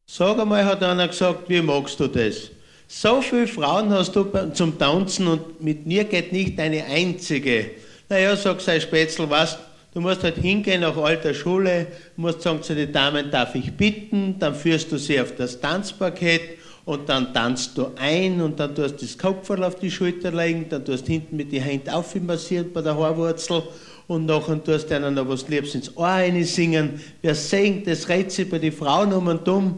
Sag einmal, hat einer gesagt, wie magst du das? So viele Frauen hast du zum Tanzen und mit mir geht nicht eine einzige. Naja, sag sei Spätzl, was? Du musst halt hingehen nach alter Schule, musst sagen zu den Damen, darf ich bitten, dann führst du sie auf das Tanzparkett und dann tanzt du ein und dann tust du das Kopferl auf die Schulter legen, dann tust du hinten mit den Händen aufmassieren bei der Haarwurzel und nachher tust du ihnen noch was Liebes ins Ohr singen. Wer singt, das reizt sich bei den Frauen um und um.